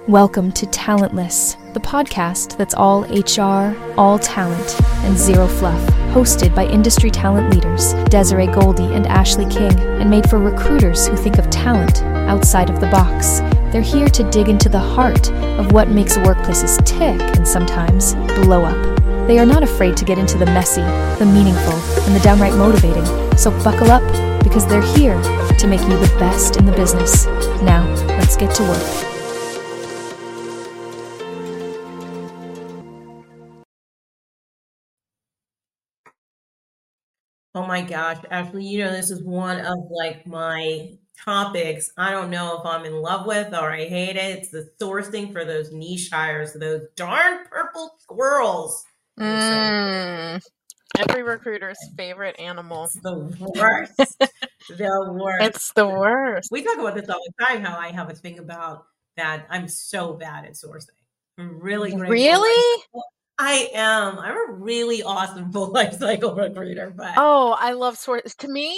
Welcome to Talentless, the podcast that's all HR, all talent, and zero fluff, hosted by industry talent leaders Desiree Goldie and Ashley King, and made for recruiters who think of talent outside of the box. They're here to dig into the heart of what makes workplaces tick and sometimes blow up. They are not afraid to get into the messy, the meaningful, and the downright motivating. So buckle up, because they're here to make you the best in the business. Now, let's get to work. Oh my gosh, Ashley, this is one of my topics. I don't know if I'm in love with or I hate it. It's the sourcing for those niche hires, those darn purple squirrels. Every recruiter's favorite animal. It's the worst. The worst. It's the worst. We talk about this all the time, how I have a thing about that. I'm so bad at sourcing. I'm really great. Really? I am. I'm a really awesome full life cycle recruiter, but I love to me,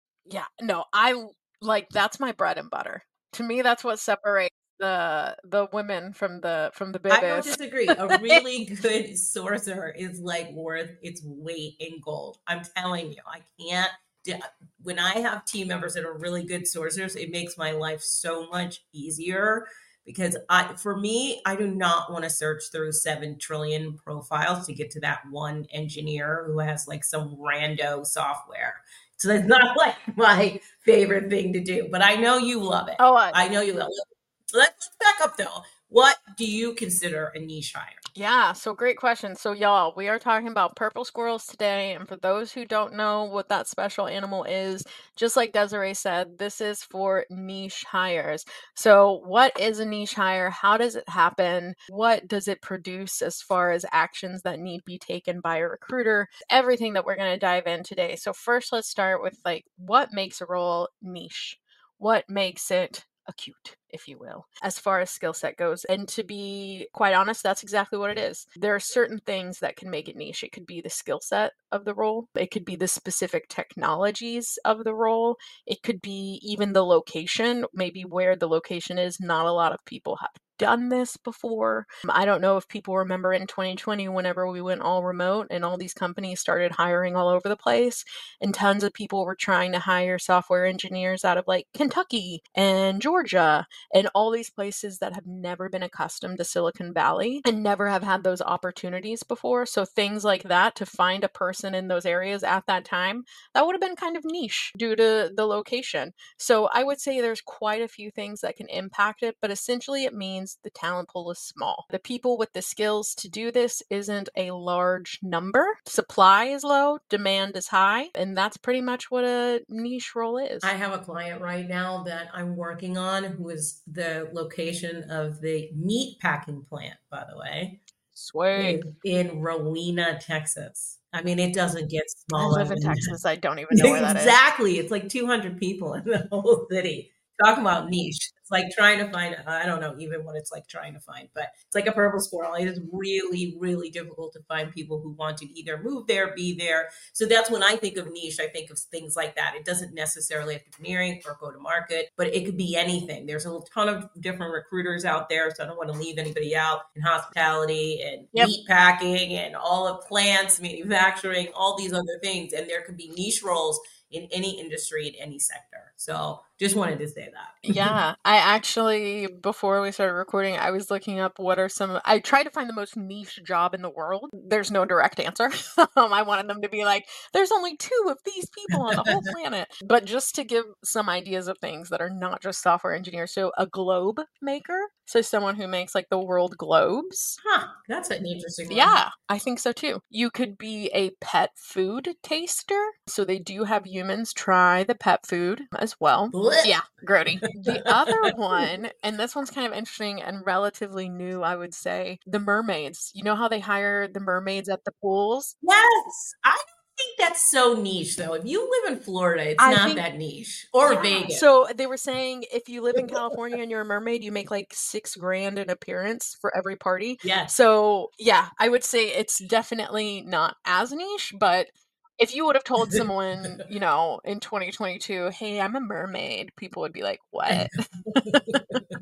that's my bread and butter. To me, that's what separates the women from the bibis. I don't disagree. A really good sourcer is worth its weight in gold. I'm telling you, I can't. When I have team members that are really good sourcers, it makes my life so much easier. Because for me, I do not want to search through 7 trillion profiles to get to that one engineer who has some rando software. So that's not my favorite thing to do. But I know you love it. I know you love it. Let's back up though. What do you consider a niche hire? Yeah, so great question. So y'all, we are talking about purple squirrels today. And for those who don't know what that special animal is, just like Desiree said, this is for niche hires. So what is a niche hire? How does it happen? What does it produce as far as actions that need be taken by a recruiter? Everything that we're going to dive in today. So first, let's start with what makes a role niche? What makes it acute, if you will, as far as skill set goes. And to be quite honest, that's exactly what it is. There are certain things that can make it niche. It could be the skill set of the role. It could be the specific technologies of the role. It could be even the location, maybe where the location is. Not a lot of people have done this before. I don't know if people remember in 2020 whenever we went all remote and all these companies started hiring all over the place, and tons of people were trying to hire software engineers out of Kentucky and Georgia and all these places that have never been accustomed to Silicon Valley and never have had those opportunities before. So things like that, to find a person in those areas at that time, that would have been kind of niche due to the location. So I would say there's quite a few things that can impact it, but essentially it means the talent pool is small. The people with the skills to do this isn't a large number. Supply is low, demand is high, and that's pretty much what a niche role is. I have a client right now that I'm working on who is the location of the meat packing plant, by the way. Sweet. In Rowena, Texas. I mean, it doesn't get smaller. I live in Texas. I don't even know where that is. Exactly. It's 200 people in the whole city. Talking about niche. It's trying to find, I don't know even what it's trying to find, but it's like a purple squirrel. It is really, really difficult to find people who want to either move there, be there. So that's when I think of niche, I think of things like that. It doesn't necessarily have to be engineering or go to market, but it could be anything. There's a ton of different recruiters out there, so I don't want to leave anybody out, in hospitality and meat packing and all of plants, manufacturing, all these other things. And there could be niche roles in any industry, in any sector. So just wanted to say that. Yeah. I actually, before we started recording, I was looking up I tried to find the most niche job in the world. There's no direct answer. I wanted them to be there's only 2 of these people on the whole planet. But just to give some ideas of things that are not just software engineers. So a globe maker. So someone who makes the world globes. That's an interesting one. Yeah, I think so too. You could be a pet food taster. So they do have humans try the pet food as well. Blech. Yeah, grody. The other one, and this one's kind of interesting and relatively new, I would say, the mermaids. You know how they hire the mermaids at the pools? Yes. I think that's so niche though. If you live in Florida, it's not that niche. Or Vegas. So they were saying if you live in California and you're a mermaid, you make $6,000 an appearance for every party. Yeah. So yeah, I would say it's definitely not as niche, but if you would have told someone, in 2022, hey, I'm a mermaid, people would be like, what?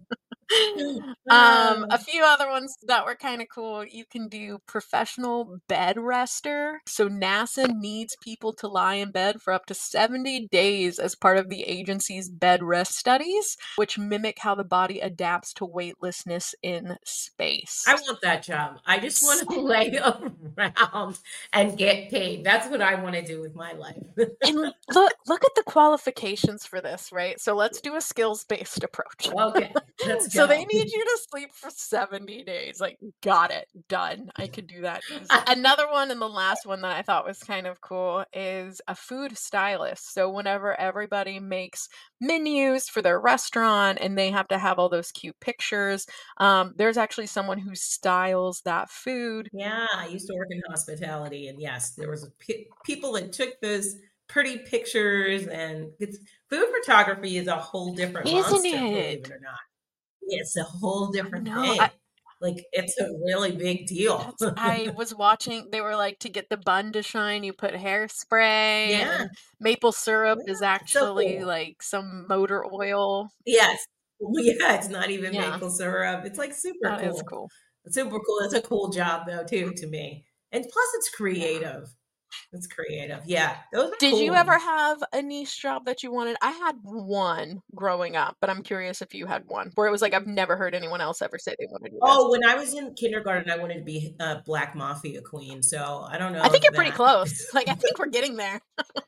A few other ones that were kind of cool. You can do professional bed rester. So NASA needs people to lie in bed for up to 70 days as part of the agency's bed rest studies, which mimic how the body adapts to weightlessness in space. I want that job. I just want to lay around and get paid. That's what I want to do with my life. And look at the qualifications for this, right? So let's do a skills-based approach. Okay, let's So go. they need you to sleep for 70 days. Like, got it, done. I could do that easy. Another one, and the last one that I thought was kind of cool, is a food stylist. So whenever everybody makes menus for their restaurant and they have to have all those cute pictures, there's actually someone who styles that food. Yeah, I used to work in hospitality, and yes, there was people that took those pretty pictures, and food photography is a whole different Isn't monster, it? believe it or not. It's a whole different No, thing. Like, it's a really big deal. I was watching, they were like, to get the bun to shine, you put hairspray, Yeah. and maple syrup is Yeah, so actually cool. like some motor oil. Yes. Yeah, it's not even Yeah. maple syrup. It's like super That is cool. cool. Super cool. It's a cool job though, too, to me. And plus it's creative. It's creative. Yeah. Those are Did you cool ever ones. have a niche job that you wanted? I had one growing up, but I'm curious if you had one where it was like, I've never heard anyone else ever say they wanted to do this. Oh, when I was in kindergarten, I wanted to be a Black Mafia queen. So I don't know I think if you're pretty that. close. Like, I think we're getting there.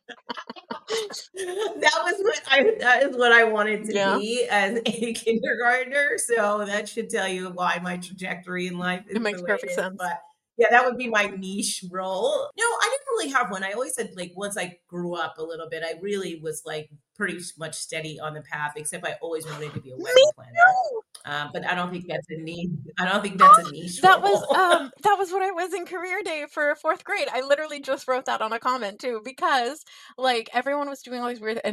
That is what I wanted to Yeah. be as a kindergartner. So that should tell you why my trajectory in life is It makes the way perfect it is. sense. But yeah, that would be my niche role. No, I didn't really have one. I always said, like, once I grew up a little bit, I really was like pretty much steady on the path, except I always wanted to be a Me wedding planner. too. But I don't think that's a niche. I don't think that's a niche That role. was what I was in career day for 4th grade. I literally just wrote that on a comment too, because like everyone was doing all these weird, and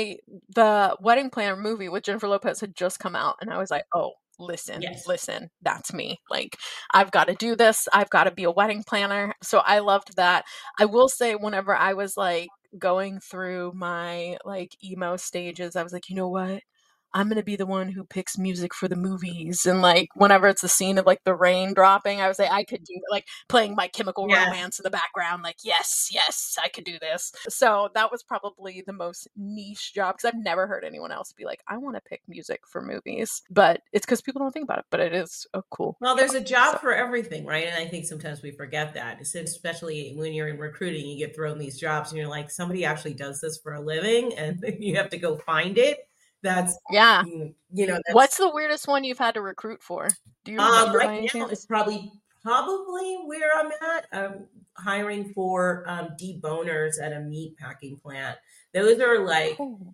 the Wedding Planner movie with Jennifer Lopez had just come out, and I was like, oh, listen, Yes. listen, that's me. Like, I've got to do this. I've got to be a wedding planner. So I loved that. I will say, whenever I was like going through my like emo stages, I was like, you know what? I'm gonna be the one who picks music for the movies. And like whenever it's the scene of like the rain dropping, I was like, I could do like playing My Chemical Yes. Romance in the background, like, yes, I could do this. So that was probably the most niche job, because I've never heard anyone else be like, I want to pick music for movies. But it's because people don't think about it, but it is a cool Well, there's a job so. for everything, right? And I think sometimes we forget that, especially when you're in recruiting, you get thrown these jobs and you're like, somebody actually does this for a living, and you have to go find it. That's, Yeah. that's, What's the weirdest one you've had to recruit for? Do you remember by right any now chance? it's probably where I'm at. I'm hiring for deboners at a meat packing plant. Those are like, Oh.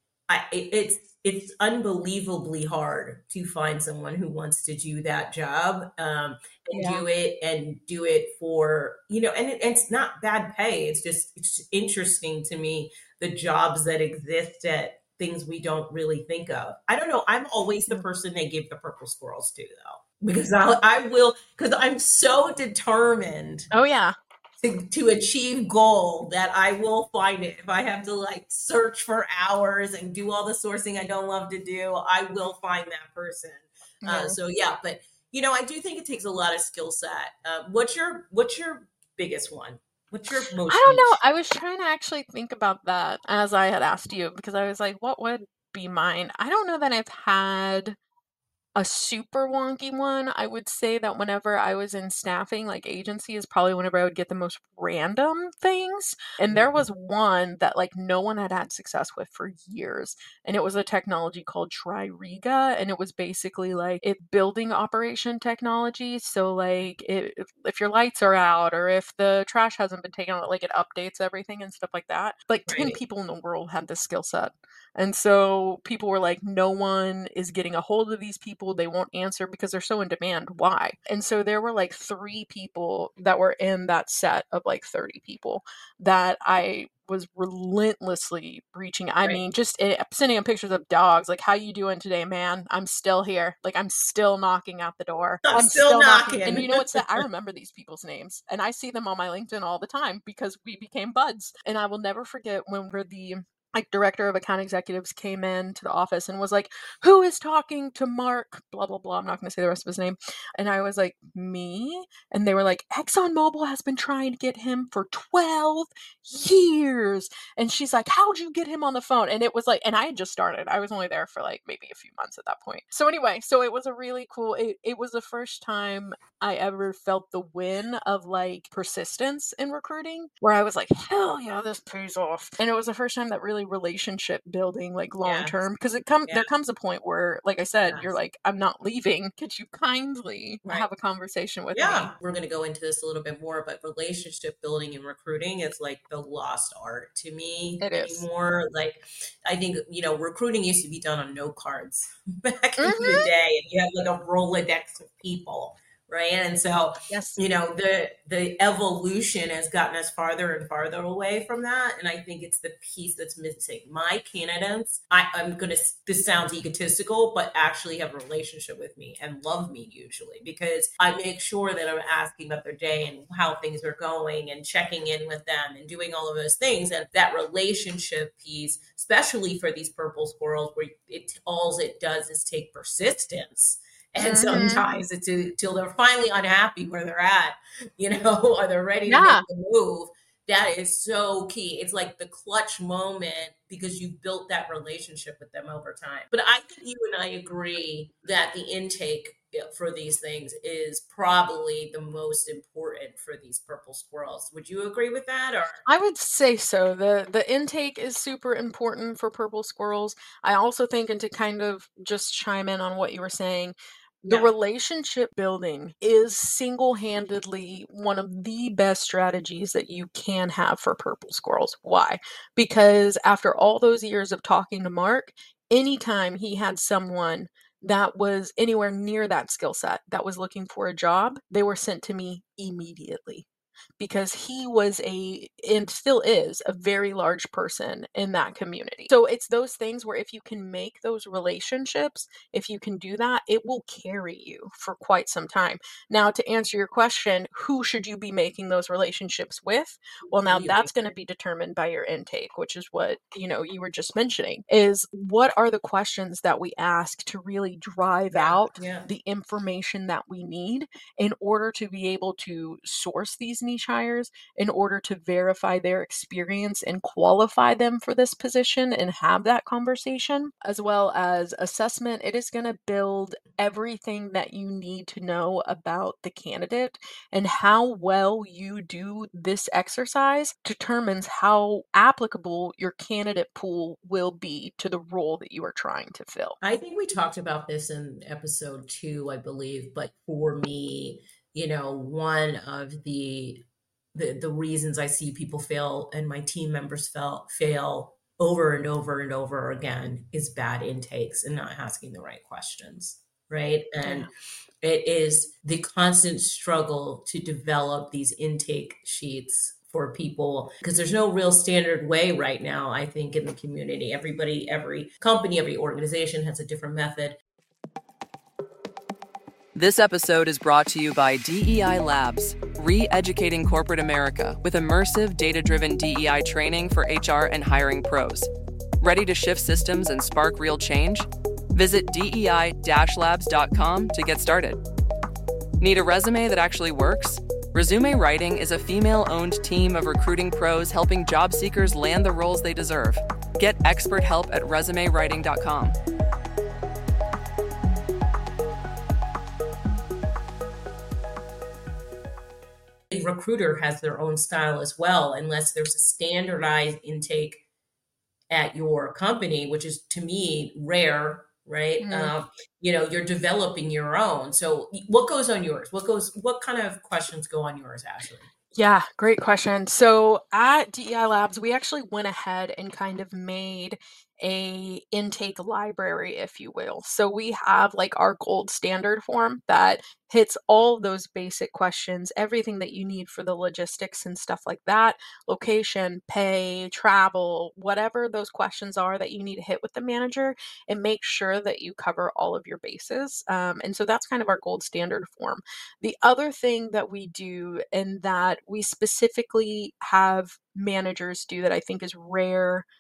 it's unbelievably hard to find someone who wants to do that job, and Yeah. do it for, and it's not bad pay. It's interesting to me, the jobs that exist at things we don't really think of. I don't know. I'm always the person they give the purple squirrels to, though, because I will, because I'm so determined Oh yeah. to achieve goal that I will find it. If I have to like search for hours and do all the sourcing I don't love to do, I will find that person. Yeah. So yeah, but I do think it takes a lot of skill set. What's your biggest one? What's your most? I don't know. niche? I was trying to actually think about that as I had asked you, because I was like, what would be mine? I don't know that I've had a super wonky one. I would say that whenever I was in staffing, like agency is probably whenever I would get the most random things. And there was one that like no one had success with for years. And it was a technology called Tririga. And it was basically like a building operation technology. So like if your lights are out or if the trash hasn't been taken out, like it updates everything and stuff like that. Like 10 Right. people in the world had this skill set. And so people were like, no one is getting a hold of these people. They won't answer because they're so in demand. Why? And so there were like 3 people that were in that set of like 30 people that I was relentlessly reaching. I Right. mean, just sending them pictures of dogs. Like, how you doing today, man? I'm still here. Like, I'm still knocking at the door. I'm still knocking. And you know what's that? I remember these people's names, and I see them on my LinkedIn all the time because we became buds. And I will never forget when we're the like director of account executives came in to the office and was like, "Who is talking to Mark? Blah blah blah." I'm not going to say the rest of his name. And I was like, "Me?" And they were like, "ExxonMobil has been trying to get him for 12 years." And she's like, "How'd you get him on the phone?" And it was like, and I had just started. I was only there for like maybe a few months at that point. So anyway, so it was a really cool. It was the first time I ever felt the win of like persistence in recruiting, where I was like, hell yeah, this pays off. And it was the first time that really relationship building, like long term, because there comes a point where, like I said, you're like, I'm not leaving. Could you kindly have a conversation with me? We're going to go into this a little bit more, but relationship building and recruiting is like the lost art to me anymore. Like, I think, recruiting used to be done on note cards back in the day, and you have like a Rolodex of people. Right. And so, the evolution has gotten us farther and farther away from that. And I think it's the piece that's missing. My candidates, this sounds egotistical, but actually have a relationship with me and love me usually, because I make sure that I'm asking about their day and how things are going and checking in with them and doing all of those things. And that relationship piece, especially for these purple squirrels, where all it does is take persistence. And sometimes it's till they're finally unhappy where they're at, or they're ready to make the move. That is so key. It's like the clutch moment, because you've built that relationship with them over time. But I think you and I agree that the intake for these things is probably the most important for these purple squirrels. Would you agree with that? Or I would say so. The intake is super important for purple squirrels. I also think, and to kind of just chime in on what you were saying, the relationship building is single-handedly one of the best strategies that you can have for purple squirrels. Why? Because after all those years of talking to Mark, anytime he had someone that was anywhere near that skill set that was looking for a job, they were sent to me immediately. Because he was and still is, a very large person in that community. So it's those things where if you can make those relationships, if you can do that, it will carry you for quite some time. Now, to answer your question, who should you be making those relationships with? Well, now that's going to be determined by your intake, which is what, you were just mentioning, is what are the questions that we ask to really drive out the information that we need in order to be able to source these niche hires, in order to verify their experience and qualify them for this position and have that conversation, as well as assessment. It is going to build everything that you need to know about the candidate, and how well you do this exercise determines how applicable your candidate pool will be to the role that you are trying to fill. I think we talked about this in episode 2, I believe, but for me, one of the reasons I see people fail and my team members fail over and over and over again is bad intakes and not asking the right questions, right? And it is the constant struggle to develop these intake sheets for people, because there's no real standard way right now, I think, in the community. Everybody, every company, every organization has a different method. This episode is brought to you by DEI Labs, re-educating corporate America with immersive, data-driven DEI training for HR and hiring pros. Ready to shift systems and spark real change? Visit DEI-labs.com to get started. Need a resume that actually works? Resume Writing is a female-owned team of recruiting pros helping job seekers land the roles they deserve. Get expert help at resumewriting.com. A recruiter has their own style as well, unless there's a standardized intake at your company, which is, to me, rare, right? You're developing your own. So what goes on yours? What kind of questions go on yours, Ashley? Yeah, great question. So at DEI Labs, we actually went ahead and kind of made a intake library, if you will. So we have like our gold standard form that hits all those basic questions, everything that you need for the logistics and stuff like that, location, pay, travel, whatever those questions are that you need to hit with the manager, and make sure that you cover all of your bases. And so that's kind of our gold standard form. The other thing that we do, and that we specifically have managers do, that I think is rare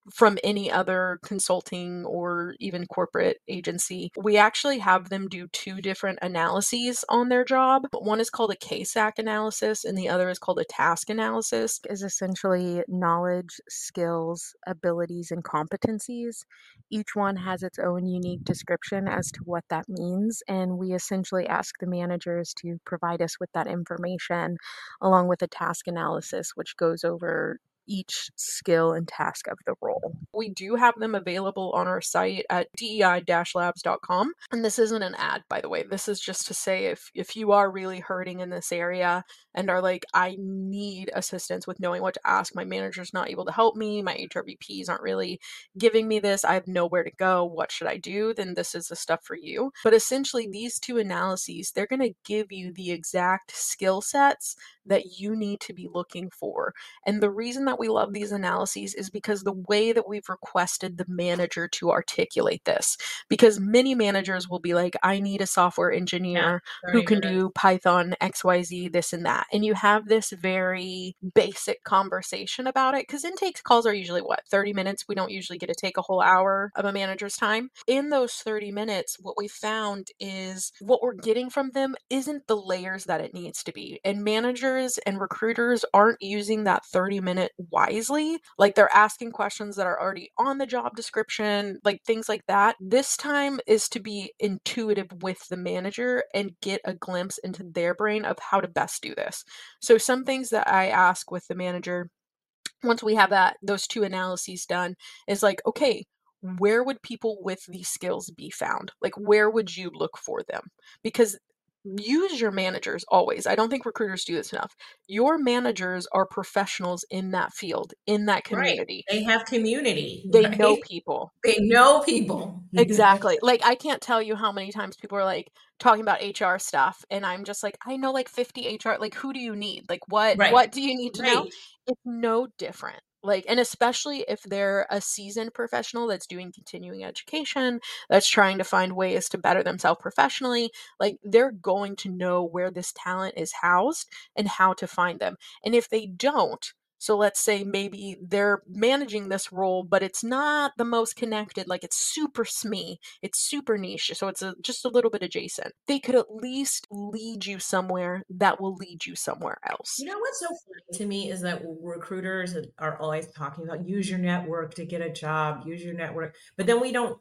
from any other consulting or even corporate agency. We actually have them do two different analyses on their job. One is called a KSAC analysis and the other is called a task analysis. Is essentially knowledge, skills, abilities, and competencies. Each one has its own unique description as to what that means, and we essentially ask the managers to provide us with that information along with a task analysis, which goes over each skill and task of the role. We do have them available on our site at dei-labs.com. And this isn't an ad, by the way. This is just to say if you are really hurting in this area and are like, I need assistance with knowing what to ask, my manager's not able to help me, my HRBPs aren't really giving me this, I have nowhere to go, what should I do? Then this is the stuff for you. But essentially, these two analyses, they're going to give you the exact skill sets that you need to be looking for. And the reason that we love these analyses is because the way that we've requested the manager to articulate this, because many managers will be like, I need a software engineer who can do Python, XYZ, this and that. And you have this very basic conversation about it, because intake calls are usually 30 minutes. We don't usually get to take a whole hour of a manager's time. In those 30 minutes, what we found is what we're getting from them isn't the layers that it needs to be. And managers and recruiters aren't using that 30-minute wisely. Like, they're asking questions that are already on the job description, like things like that. This time is to be intuitive with the manager and get a glimpse into their brain of how to best do this. So some things that I ask with the manager once we have those two analyses done is like, okay, where would people with these skills be found? Like, where would you look for them? Because use your managers always. I don't think recruiters do this enough. Your managers are professionals in that field, in that community. Right. They have community. They know people. They know people. Exactly. Like, I can't tell you how many times people are like talking about HR stuff, and I'm just like, I know like 50 HR. Like, who do you need? Like, what do you need to know? It's no different. Like, and especially if they're a seasoned professional that's doing continuing education, that's trying to find ways to better themselves professionally, like, they're going to know where this talent is housed and how to find them. And if they don't, so let's say maybe they're managing this role, but it's not the most connected, like it's super SME, it's super niche, so it's just a little bit adjacent. They could at least lead you somewhere that will lead you somewhere else. You know what's so funny to me is that recruiters are always talking about use your network to get a job, use your network, but then we don't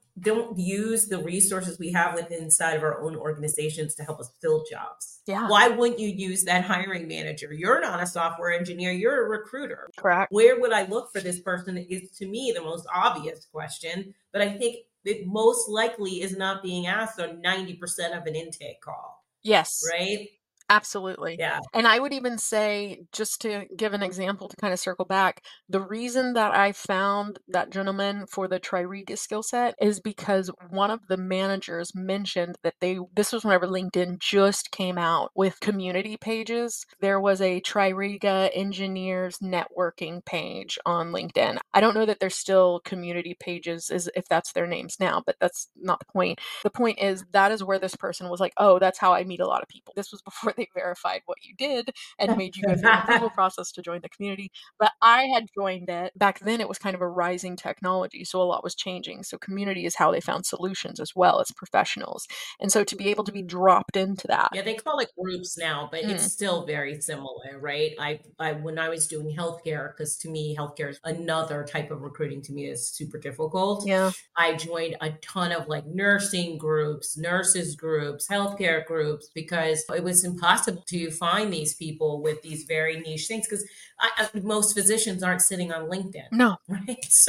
use the resources we have within inside of our own organizations to help us fill jobs. Yeah. Why wouldn't you use that hiring manager? You're not a software engineer, you're a recruiter. Correct. Where would I look for this person is, to me, the most obvious question, but I think it most likely is not being asked on 90% of an intake call. Yes. Right? Absolutely. Yeah. And I would even say, just to give an example to kind of circle back, the reason that I found that gentleman for the Tririga skill set is because one of the managers mentioned that this was whenever LinkedIn just came out with community pages. There was a Tririga engineers networking page on LinkedIn. I don't know that there's still community pages if that's their names now, but that's not the point. The point is that is where this person was like, oh, that's how I meet a lot of people. This was before they verified what you did and made you go through the approval process to join the community. But I had joined it. Back then, it was kind of a rising technology, so a lot was changing. So community is how they found solutions as well as professionals. And so to be able to be dropped into that. Yeah, they call it groups now, but it's still very similar, right? I when I was doing healthcare, because to me, healthcare is another type of recruiting to me is super difficult. Yeah. I joined a ton of like nursing groups, nurses groups, healthcare groups, because it was impossible to find these people with these very niche things, because most physicians aren't sitting on LinkedIn. No. Right. So,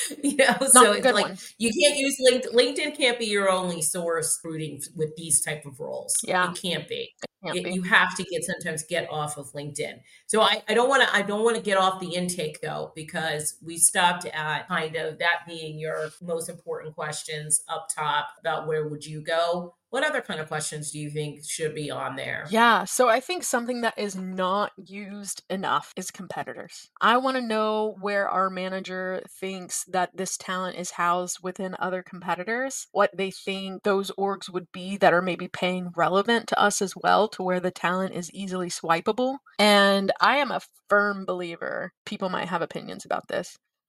so it's like you can't use LinkedIn. LinkedIn can't be your only source recruiting with these type of roles. Yeah. It can't be. You have to sometimes get off of LinkedIn. So I don't want to get off the intake though, because we stopped at kind of that being your most important questions up top about where would you go. What other kind of questions do you think should be on there? Yeah, so I think something that is not used enough is competitors. I want to know where our manager thinks that this talent is housed within other competitors, what they think those orgs would be that are maybe paying relevant to us as well, to where the talent is easily swipeable. And I am a firm believer, people might have opinions about this,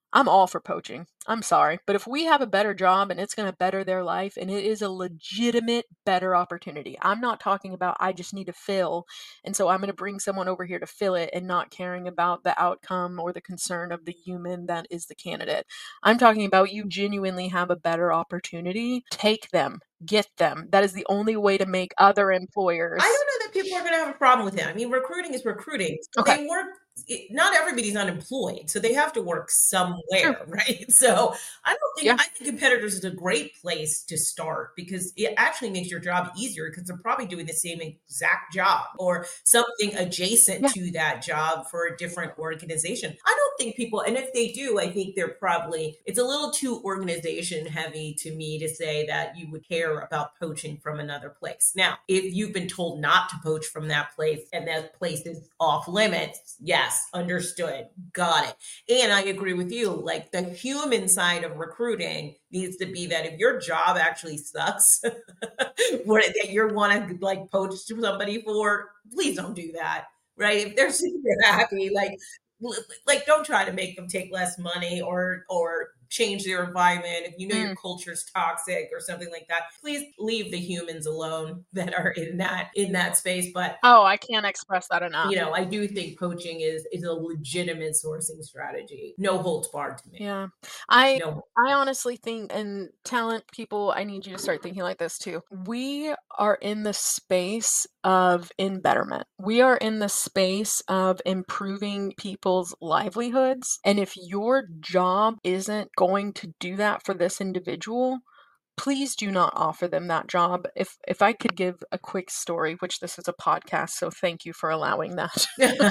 I'm all for poaching. I'm sorry. But if we have a better job and it's going to better their life and it is a legitimate better opportunity, I'm not talking about I just need to fill. And so I'm going to bring someone over here to fill it and not caring about the outcome or the concern of the human that is the candidate. I'm talking about you genuinely have a better opportunity. Take them. Get them. That is the only way to make other employers. I don't know that people are going to have a problem with that. I mean, recruiting is recruiting. So Okay. they work. Not everybody's unemployed, so they have to work somewhere, right? So I think competitors is a great place to start because it actually makes your job easier because they're probably doing the same exact job or something adjacent to that job for a different organization. I don't think people, and if they do, I think it's a little too organization heavy to me to say that you would care about poaching from another place. Now, if you've been told not to poach from that place and that place is off limits, yes, understood. Got it. And I agree with you. Like the human side of recruiting needs to be that if your job actually sucks, that you want to like poach somebody for, please don't do that. Right? If they're super happy, like don't try to make them take less money or change their environment. If you know your culture's toxic or something like that, please leave the humans alone that are in that space. But I can't express that enough. I do think poaching is a legitimate sourcing strategy. No holds barred to me. Yeah. I honestly think, and talent people, I need you to start thinking like this too. We are in the space of betterment. We are in the space of improving people's livelihoods. And if your job isn't going to do that for this individual, please do not offer them that job. If I could give a quick story, which this is a podcast, so thank you for allowing that.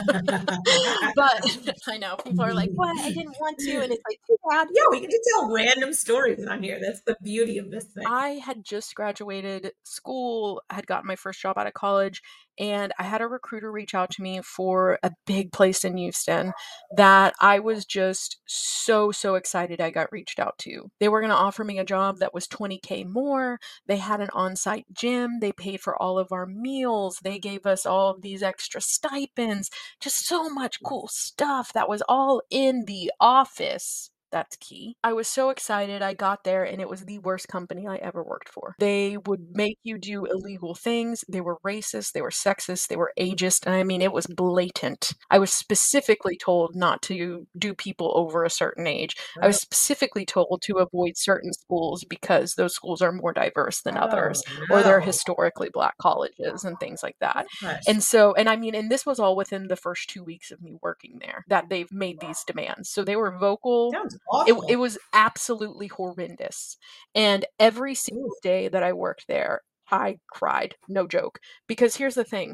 But I know people are like, "What? I didn't want to," and it's like, too bad. Yeah, we get to tell random stories on here. That's the beauty of this thing. I had just graduated school, had gotten my first job out of college, and I had a recruiter reach out to me for a big place in Houston that I was just so excited I got reached out to. They were going to offer me a job that was $20K more. They had an on-site gym. They paid for all of our meals. They gave us all of these extra stipends. Just so much cool stuff that was all in the office. That's key. I was so excited. I got there and it was the worst company I ever worked for. They would make you do illegal things. They were racist. They were sexist. They were ageist. And I mean, it was blatant. I was specifically told not to do people over a certain age. I was specifically told to avoid certain schools because those schools are more diverse than others, or they're historically Black colleges and things like that. And so, and I mean, and this was all within the first 2 weeks of me working there that they've made these demands. So they were vocal. It was absolutely horrendous. And every single day that I worked there, I cried. No joke. Because here's the thing.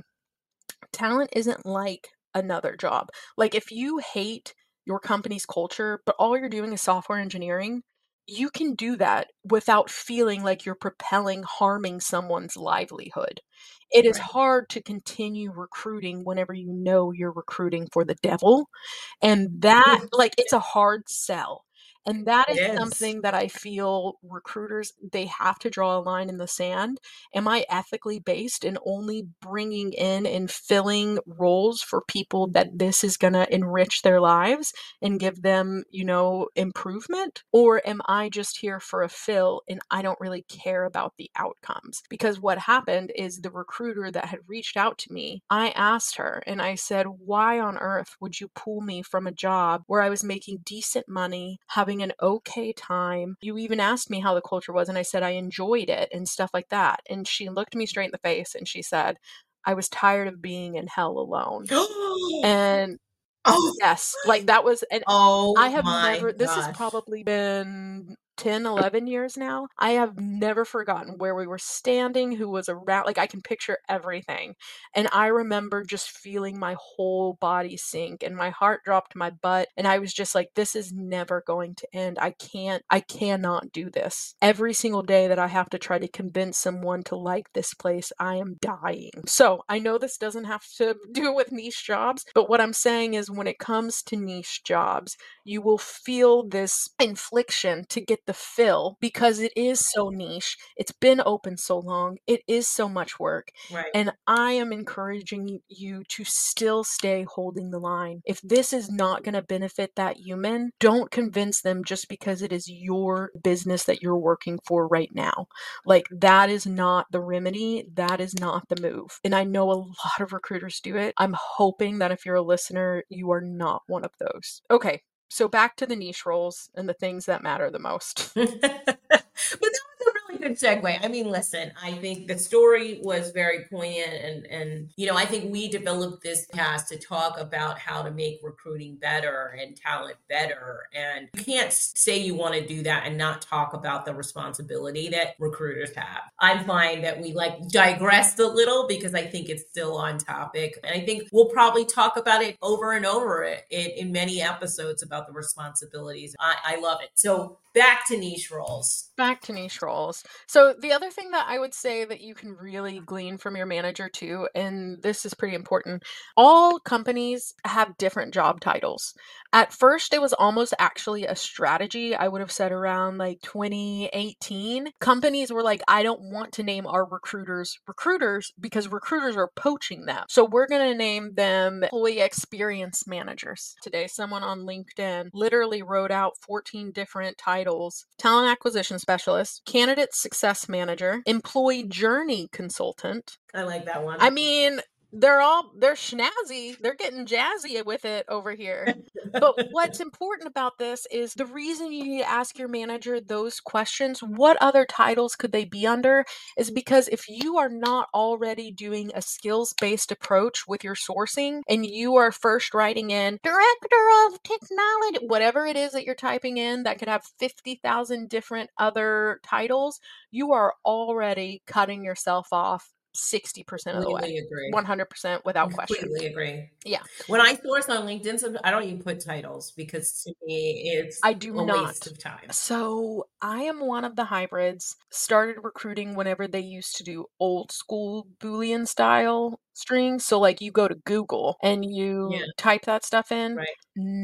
Talent isn't like another job. Like if you hate your company's culture, but all you're doing is software engineering, you can do that without feeling like you're harming someone's livelihood. It is hard to continue recruiting whenever you know you're recruiting for the devil. And that, it's a hard sell. And that is something that I feel recruiters, they have to draw a line in the sand. Am I ethically based in only bringing in and filling roles for people that this is going to enrich their lives and give them, improvement? Or am I just here for a fill and I don't really care about the outcomes? Because what happened is the recruiter that had reached out to me, I asked her and I said, why on earth would you pull me from a job where I was making decent money, having an okay time? You even asked me how the culture was, and I said I enjoyed it and stuff like that. And she looked me straight in the face and she said, I was tired of being in hell alone. And yes, that was, and I have never, this has probably been 10, 11 years now. I have never forgotten where we were standing, who was around. I can picture everything. And I remember just feeling my whole body sink and my heart dropped to my butt. And I was just like, this is never going to end. I cannot do this. Every single day that I have to try to convince someone to like this place, I am dying. So I know this doesn't have to do with niche jobs, but what I'm saying is when it comes to niche jobs, you will feel this infliction to get the fill because it is so niche. It's been open so long. It is so much work. Right. And I am encouraging you to still stay holding the line. If this is not going to benefit that human, don't convince them just because it is your business that you're working for right now. Like, that is not the remedy. That is not the move. And I know a lot of recruiters do it. I'm hoping that if you're a listener, you are not one of those. Okay. So back to the niche roles and the things that matter the most. But that was a really good segue. I mean, listen, I think the story was very poignant, and I think we developed this cast to talk about how to make recruiting better and talent better. And you can't say you want to do that and not talk about the responsibility that recruiters have. I find that we digressed a little because I think it's still on topic. And I think we'll probably talk about it over and over in many episodes about the responsibilities. I love it. So back to niche roles. Back to niche roles. So the other thing that I would say that you can really glean from your manager too, and this is pretty important, all companies have different job titles. At first, it was almost actually a strategy. I would have said around 2018. Companies were like, I don't want to name our recruiters because recruiters are poaching them. So we're going to name them employee experience managers. Today, someone on LinkedIn literally wrote out 14 different titles: talent acquisition specialist, candidate success manager, employee journey consultant. I like that one. I mean, they're snazzy. They're getting jazzy with it over here. But what's important about this is the reason you need to ask your manager those questions, what other titles could they be under, is because if you are not already doing a skills-based approach with your sourcing and you are first writing in director of technology, whatever it is that you're typing in that could have 50,000 different other titles, you are already cutting yourself off 60% of the way. Agree. 100% without question. Completely agree. Yeah. When I source on LinkedIn, I don't even put titles because to me it's waste of time. So I am one of the hybrids. Started recruiting whenever they used to do old school Boolean style strings. So you go to Google and you type that stuff in. Right.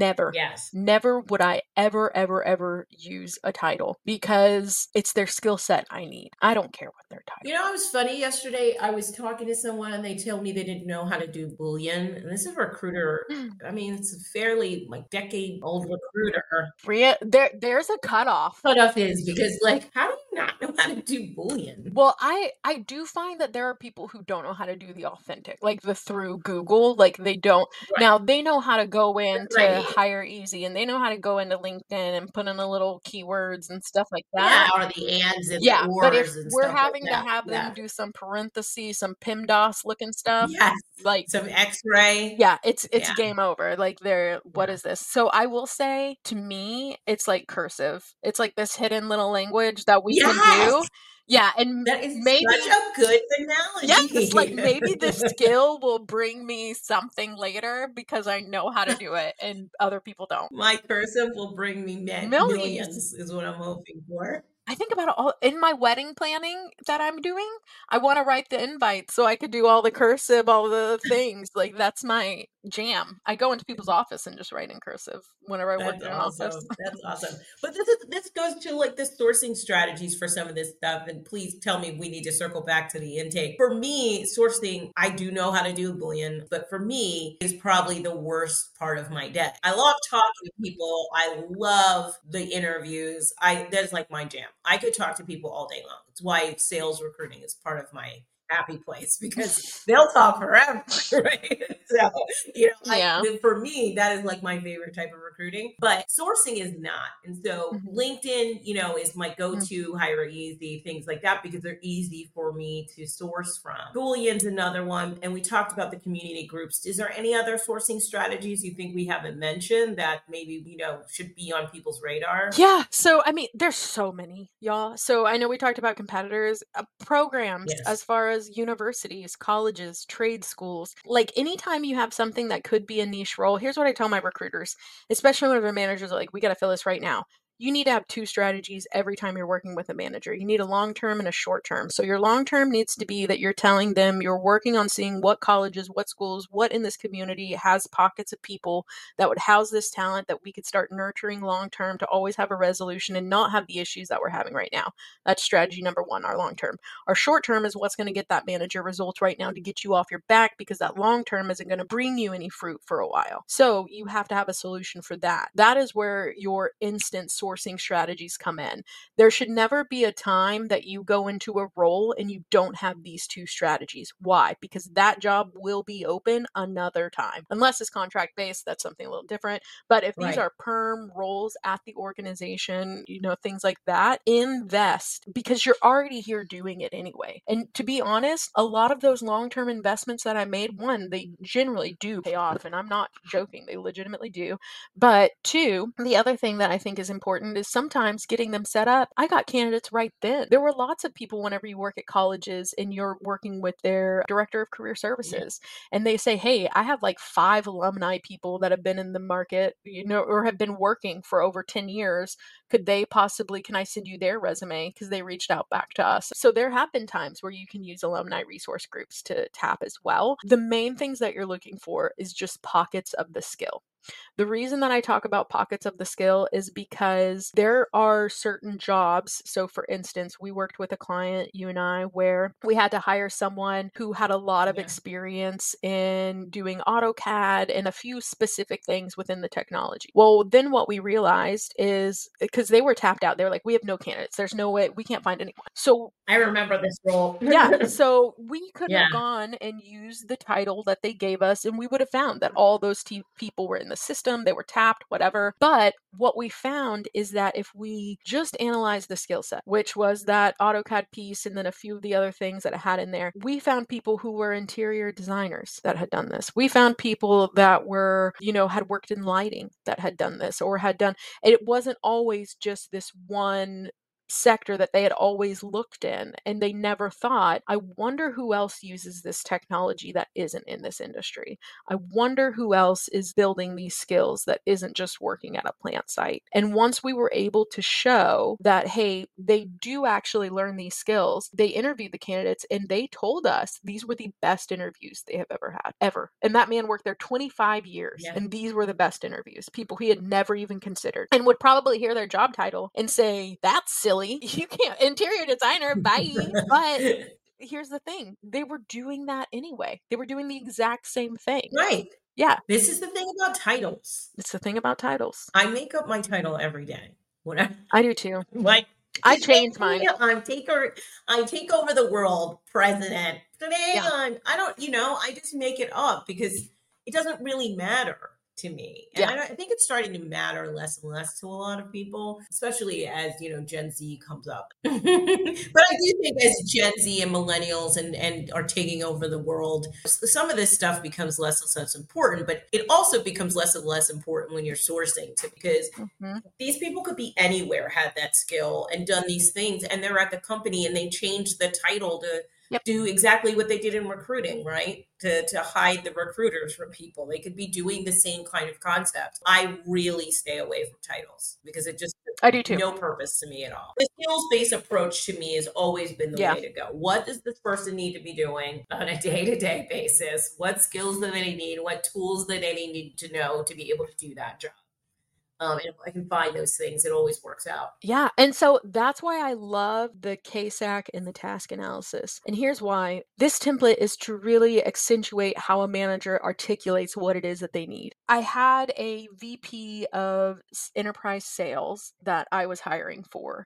Never would I ever use a title because it's their skill set I need. I don't care what their title. It was funny yesterday. I was talking to someone and they told me they didn't know how to do Boolean. And this is a recruiter. I mean, it's a fairly decade-old recruiter. There's a cutoff. Cutoff is because how do you not know how to do Boolean? Well, I do find that there are people who don't know how to do the authentic, the through Google. They don't. Right. Now they know how to go in to Hire Easy, and they know how to go into LinkedIn and put in the little keywords and stuff like that. Yeah, or the ands and the ors. But if we're having to have them do some parentheses, some PIMDOS looking stuff, some X-ray. Yeah, it's game over. What is this? So I will say, to me, it's like cursive. It's this hidden little language that we can do. Yeah, and that is maybe such a good analogy. Yeah, it's maybe this skill will bring me something later because I know how to do it and other people don't. My cursive will bring me millions is what I'm hoping for. I think about it all in my wedding planning that I'm doing. I want to write the invite so I could do all the cursive, all the things. That's my jam. I go into people's office and just write in cursive whenever I work in an office. That's awesome. But this goes to the sourcing strategies for some of this stuff. And please tell me we need to circle back to the intake. For me, sourcing, I do know how to do Boolean, but for me is probably the worst part of my day. I love talking to people. I love the interviews. That's my jam. I could talk to people all day long. It's why sales recruiting is part of my happy place because they'll talk forever, right? So, for me, that is my favorite type of recruiting, but sourcing is not. And so LinkedIn, is my go-to, Hire Easy, things like that, because they're easy for me to source from. Boolean's another one. And we talked about the community groups. Is there any other sourcing strategies you think we haven't mentioned that maybe, should be on people's radar? Yeah. So, I mean, there's so many, y'all. So I know we talked about competitors, programs, as far as universities, colleges, trade schools. Anytime you have something that could be a niche role, here's what I tell my recruiters, especially when their managers are we got to fill this right now. you need to have two strategies every time you're working with a manager. You need a long-term and a short-term. So your long-term needs to be that you're telling them you're working on seeing what colleges, what schools, what in this community has pockets of people that would house this talent that we could start nurturing long-term to always have a resolution and not have the issues that we're having right now. That's strategy number one, our long-term. Our short-term is what's going to get that manager results right now to get you off your back, because that long-term isn't going to bring you any fruit for a while. So you have to have a solution for that. That is where your instant sourcing strategies come in. There should never be a time that you go into a role and you don't have these two strategies. Why? Because that job will be open another time. Unless it's contract based, that's something a little different. But if these Right. are perm roles at the organization, things like that, invest, because you're already here doing it anyway. And to be honest, a lot of those long-term investments that I made, one, they generally do pay off, and I'm not joking, they legitimately do. But two, the other thing that I think is important is sometimes getting them set up. I got candidates right then. There were lots of people, whenever you work at colleges and you're working with their director of career services, and they say, hey, I have like 5 alumni people that have been in the market, or have been working for over 10 years. Can I send you their resume? Because they reached out back to us. So there have been times where you can use alumni resource groups to tap as well. The main things that you're looking for is just pockets of the skill. The reason that I talk about pockets of the skill is because there are certain jobs. So for instance, we worked with a client, you and I, where we had to hire someone who had a lot of experience in doing AutoCAD and a few specific things within the technology. Well, then what we realized is, because they were tapped out, they were like, we have no candidates. There's no way, we can't find anyone. So I remember this role. yeah, so we could have gone and used the title that they gave us, and we would have found that all those people were in the system, they were tapped, whatever. But what we found is that if we just analyzed the skill set, which was that AutoCAD piece and then a few of the other things that it had in there, we found people who were interior designers that had done this. We found people that were, had worked in lighting that had done this, or had done, it wasn't always just this one sector that they had always looked in, and they never thought, I wonder who else uses this technology that isn't in this industry. I wonder who else is building these skills that isn't just working at a plant site. And once we were able to show that, hey, they do actually learn these skills, they interviewed the candidates and they told us these were the best interviews they have ever had, ever. And that man worked there 25 years, and these were the best interviews. People he had never even considered, and would probably hear their job title and say, that's silly. You can't, interior designer, bye. But here's the thing, they were doing that anyway. They were doing the exact same thing. Right. Yeah. This is the thing about titles. It's the thing about titles. I make up my title every day. I do too. Like, I change mine. I take over the world, president. Today I just make it up because it doesn't really matter to me. And I think it's starting to matter less and less to a lot of people, especially as, Gen Z comes up. But I do think as Gen Z and millennials and are taking over the world, some of this stuff becomes less and less important, but it also becomes less and less important when you're sourcing because these people could be anywhere, had that skill and done these things, and they're at the company and they changed the title to do exactly what they did in recruiting, right? To hide the recruiters from people. They could be doing the same kind of concept. I really stay away from titles because it just I do too. No purpose to me at all. The skills-based approach to me has always been the way to go. What does this person need to be doing on a day-to-day basis? What skills do they need? What tools do they need to know to be able to do that job? And if I can find those things, it always works out. Yeah. And so that's why I love the KSAC and the task analysis. And here's why. This template is to really accentuate how a manager articulates what it is that they need. I had a VP of enterprise sales that I was hiring for.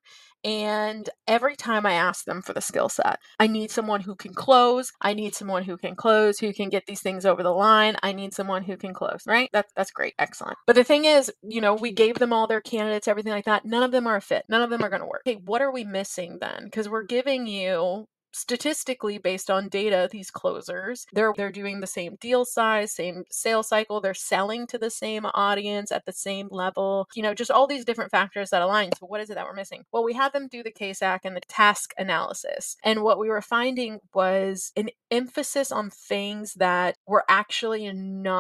And every time I asked them for the skill set, I need someone who can close. I need someone who can close, who can get these things over the line. I need someone who can close, right? That's great. Excellent. But the thing is, we gave them all their candidates, everything like that. None of them are a fit. None of them are going to work. Okay, what are we missing then? Because we're giving you, statistically based on data, these closers, they're doing the same deal size, same sales cycle, they're selling to the same audience at the same level, just all these different factors that align. So what is it that we're missing? Well, we had them do the KSAC and the task analysis. And what we were finding was an emphasis on things that were actually not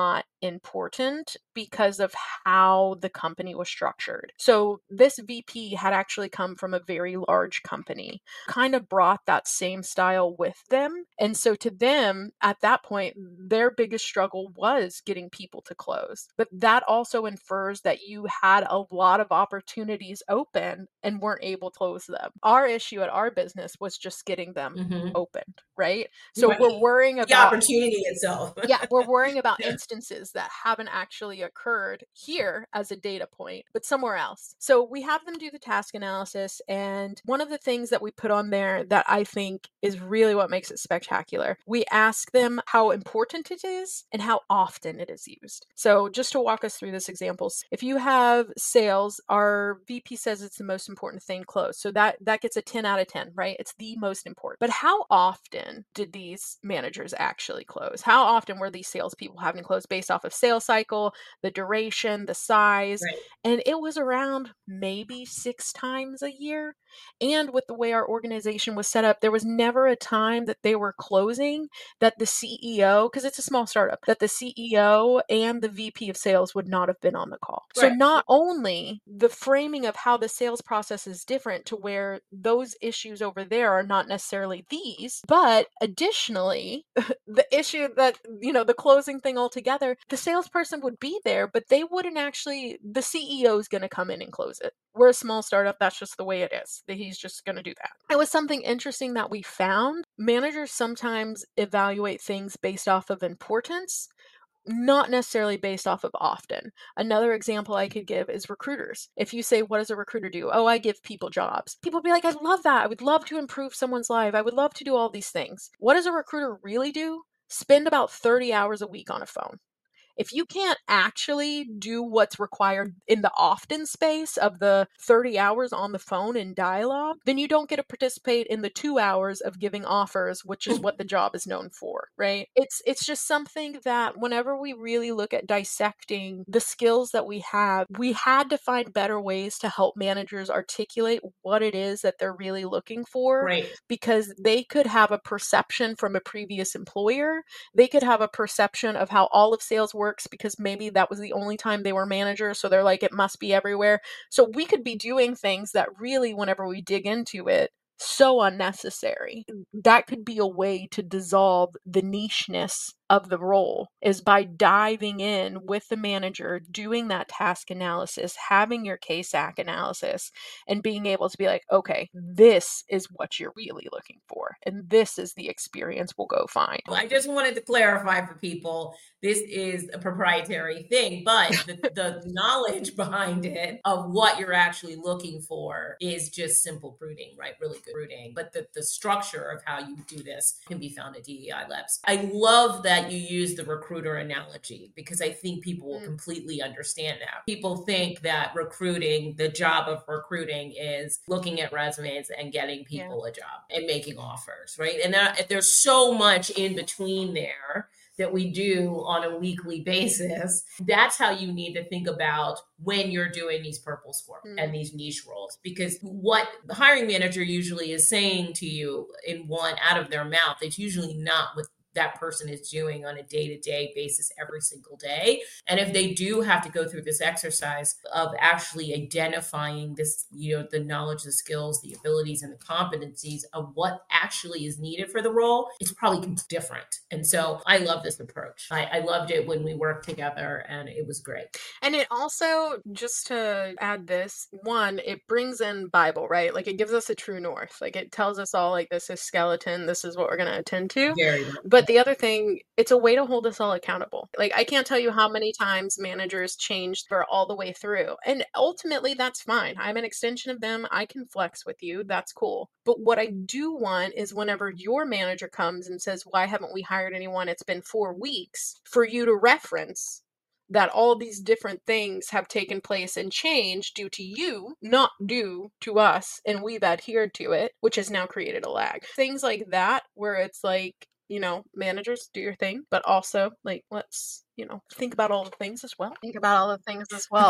important because of how the company was structured. So this VP had actually come from a very large company, kind of brought that same style with them. And so to them, at that point, their biggest struggle was getting people to close. But that also infers that you had a lot of opportunities open and weren't able to close them. Our issue at our business was just getting them opened, right? So Right. we're worrying about the opportunity itself. we're worrying about instances that haven't actually occurred here as a data point, but somewhere else. So we have them do the task analysis. And one of the things that we put on there that I think is really what makes it spectacular, we ask them how important it is and how often it is used. So just to walk us through this examples, if you have sales, our VP says it's the most important thing closed. So that gets a 10 out of 10, right? It's the most important. But how often did these managers actually close? How often were these salespeople having to close based off of sales cycle, the duration, the size? Right. And it was around maybe 6 times a year. And with the way our organization was set up, there was never a time that they were closing that the CEO, because it's a small startup, that the CEO and the VP of sales would not have been on the call. So Right. not only the framing of how the sales process is different to where those issues over there are not necessarily these, but additionally, the issue that, the closing thing altogether, the salesperson would be there, but they wouldn't actually, the CEO is going to come in and close it. We're a small startup. That's just the way it is. He's just going to do that. It was something interesting that we found. Managers sometimes evaluate things based off of importance, not necessarily based off of often. Another example I could give is recruiters. If you say, what does a recruiter do? Oh, I give people jobs. People be like, I love that. I would love to improve someone's life. I would love to do all these things. What does a recruiter really do? Spend about 30 hours a week on a phone. If you can't actually do what's required in the often space of the 30 hours on the phone in dialogue, then you don't get to participate in the 2 hours of giving offers, which is what the job is known for, right? It's just something that whenever we really look at dissecting the skills that we have, we had to find better ways to help managers articulate what it is that they're really looking for. Right. Because they could have a perception from a previous employer. They could have a perception of how all of sales works because maybe that was the only time they were managers. So they're like, it must be everywhere. So we could be doing things that really, whenever we dig into it, so unnecessary. That could be a way to dissolve the nicheness of the role, is by diving in with the manager, doing that task analysis, having your KSAC analysis, and being able to be like, okay, this is what you're really looking for, and this is the experience we'll go find. I just wanted to clarify for people, this is a proprietary thing, but the knowledge behind it of what you're actually looking for is just simple recruiting, right? Really good recruiting. But the structure of how you do this can be found at DEI Labs. I love that you use the recruiter analogy because I think people will completely understand now. People think that recruiting, the job of recruiting is looking at resumes and getting people a job and making offers, right? And there's so much in between there that we do on a weekly basis. That's how you need to think about when you're doing these purple squirrel and these niche roles, because what the hiring manager usually is saying to you in one out of their mouth, it's usually not what that person is doing on a day-to-day basis every single day. And if they do have to go through this exercise of actually identifying this, the knowledge, the skills, the abilities, and the competencies of what actually is needed for the role, it's probably different. And so I love this approach. I loved it when we worked together and it was great. And it also, just to add this, one, it brings in Bible, right? Like it gives us a true north. Like it tells us all, like, this is skeleton, this is what we're going to attend to. Very much. But the other thing, it's a way to hold us all accountable. Like I can't tell you how many times managers changed for all the way through. And ultimately that's fine. I'm an extension of them. I can flex with you. That's cool. But what I do want is whenever your manager comes and says, why haven't we hired anyone? It's been 4 weeks, for you to reference that all these different things have taken place and changed due to you, not due to us, and we've adhered to it, which has now created a lag. Things like that, where it's like, managers, do your thing, but also, like, let's, think about all the things as well. Think about all the things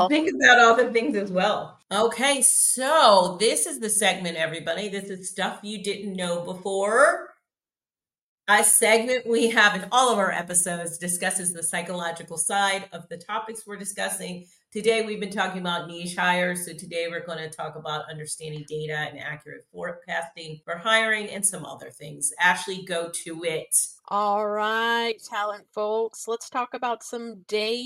as well. Okay, so this is the segment, everybody. This is stuff you didn't know before. A segment we have in all of our episodes discusses the psychological side of the topics we're discussing. Today, we've been talking about niche hires. So today we're going to talk about understanding data and accurate forecasting for hiring and some other things. Ashley, go to it. All right, talent folks, let's talk about some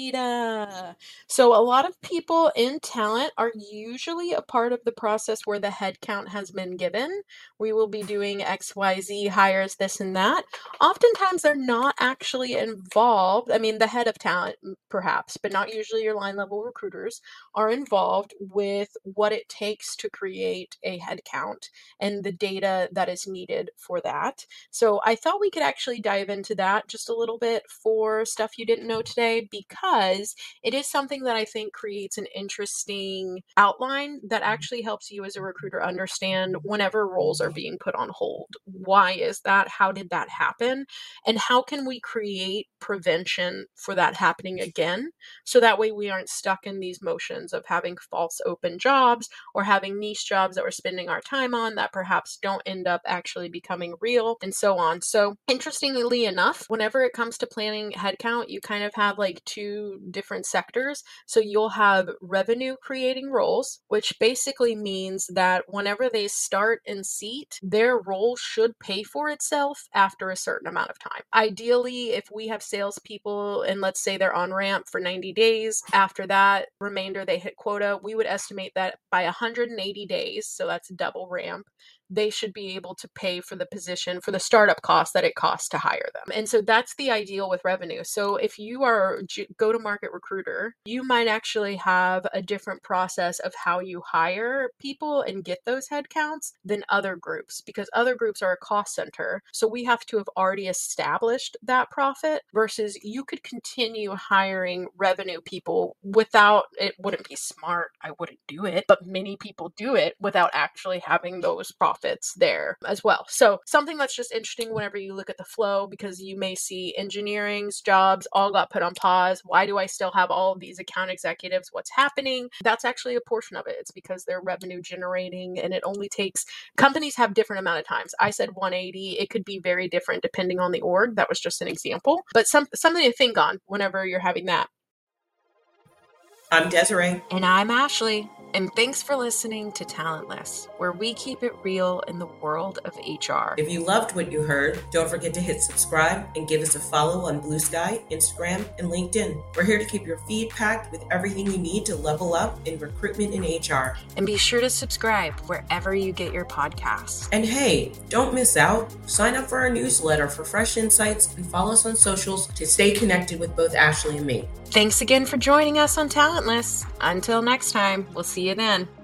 data. So a lot of people in talent are usually a part of the process where the headcount has been given. We will be doing XYZ hires, this and that. Oftentimes they're not actually involved. I mean, the head of talent, perhaps, but not usually your line level recruiters are involved with what it takes to create a headcount and the data that is needed for that. So I thought we could actually dive into that just a little bit for stuff you didn't know today, because it is something that I think creates an interesting outline that actually helps you as a recruiter understand whenever roles are being put on hold. Why is that? How did that happen? And how can we create prevention for that happening again? So that way we aren't stuck in these motions of having false open jobs or having niche jobs that we're spending our time on that perhaps don't end up actually becoming real, and so on. So interestingly enough, whenever it comes to planning headcount, you kind of have like two different sectors. So you'll have revenue creating roles, which basically means that whenever they start in seat, their role should pay for itself after a certain amount of time. Ideally, if we have salespeople and let's say they're on ramp for 90 days, after that remainder they hit quota, we would estimate that by 180 days, so that's double ramp, they should be able to pay for the position for the startup cost that it costs to hire them. And so that's the ideal with revenue. So if you are a go-to-market recruiter, you might actually have a different process of how you hire people and get those headcounts than other groups, because other groups are a cost center. So we have to have already established that profit, versus you could continue hiring revenue people without, it wouldn't be smart, I wouldn't do it, but many people do it without actually having those profits there as well. So something that's just interesting whenever you look at the flow, because you may see engineering's jobs all got put on pause. Why do I still have all of these account executives? What's happening? That's actually a portion of it. It's because they're revenue generating, and it only takes, companies have different amount of times. I said 180. It could be very different depending on the org. That was just an example, but something to think on whenever you're having that. I'm Desiree. And I'm Ashley. And thanks for listening to Talentless, where we keep it real in the world of HR. If you loved what you heard, don't forget to hit subscribe and give us a follow on Blue Sky, Instagram, and LinkedIn. We're here to keep your feed packed with everything you need to level up in recruitment and HR. And be sure to subscribe wherever you get your podcasts. And hey, don't miss out. Sign up for our newsletter for fresh insights and follow us on socials to stay connected with both Ashley and me. Thanks again for joining us on Talentless. Until next time, we'll see you then.